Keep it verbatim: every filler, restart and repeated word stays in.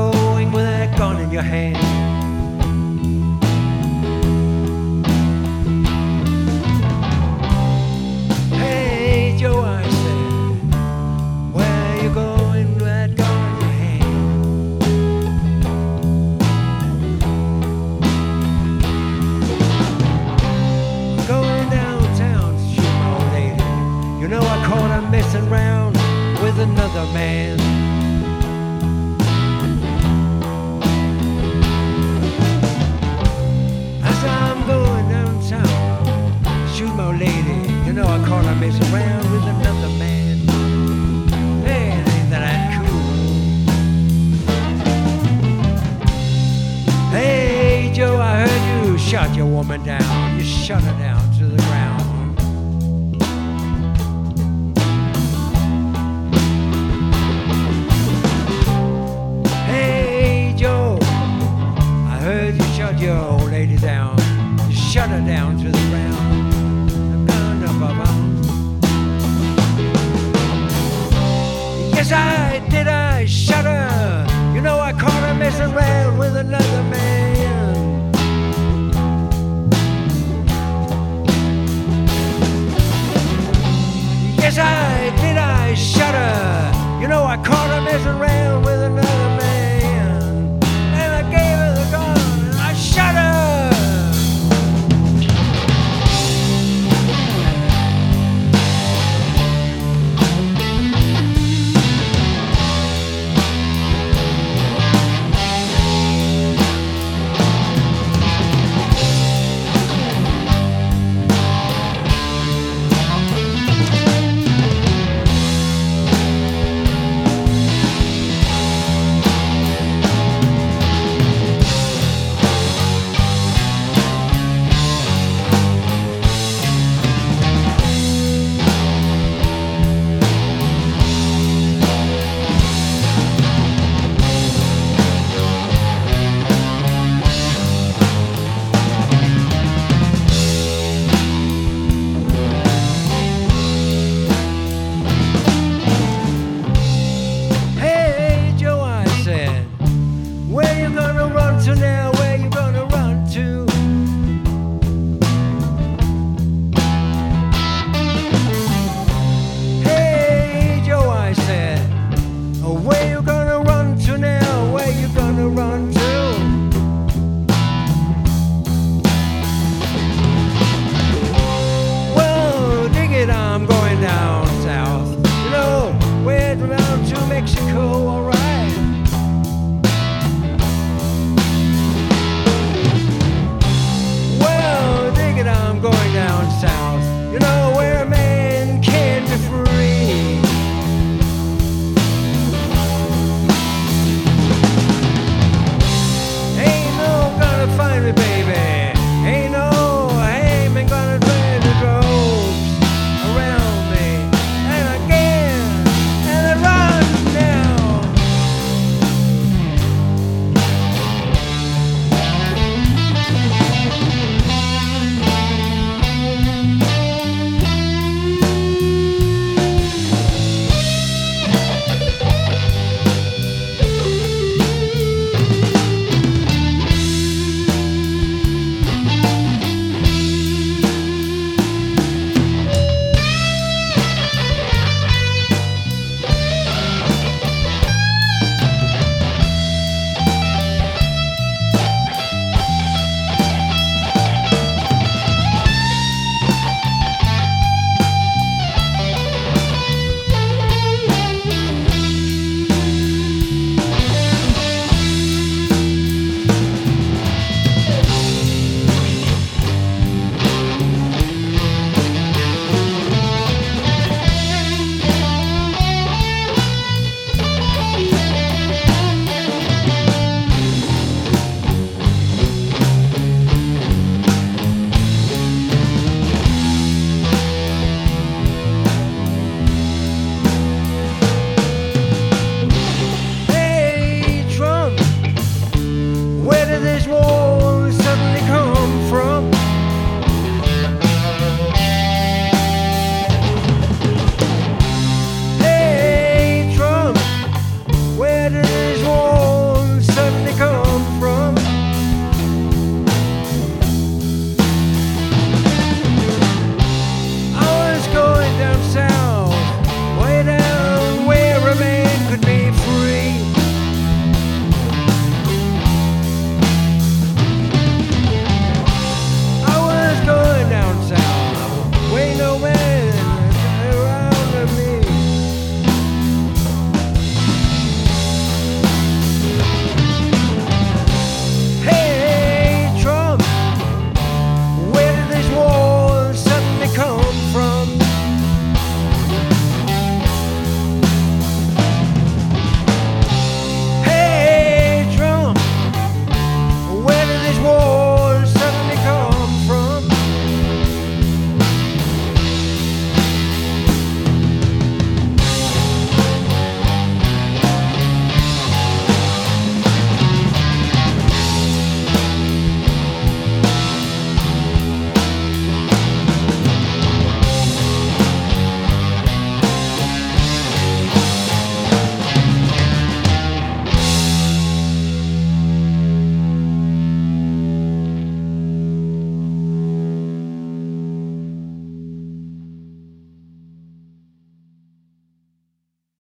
going with that gun in your hand? Hey Joe, I said, where you going with that gun in your hand? Going downtown to shoot my old lady. You know I caught her messing around with another man. As I'm going downtown, shoot my old lady. You know I caught her messing around with another man. Hey, ain't that cool? Hey Joe, I heard you shot your woman down. You shot her down to the ground. Shut your old lady down, you shut her down to the ground. Yes, I